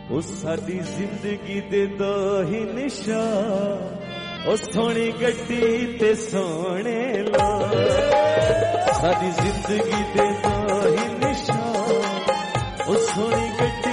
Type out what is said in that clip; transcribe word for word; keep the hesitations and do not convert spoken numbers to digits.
उस साडी जिंदगी दे दो ही निशान, ओ सोहनी गड्डी ते सोहने लोग। साडी जिंदगी दे दो ही निशान, ओ सोहनी गड्डी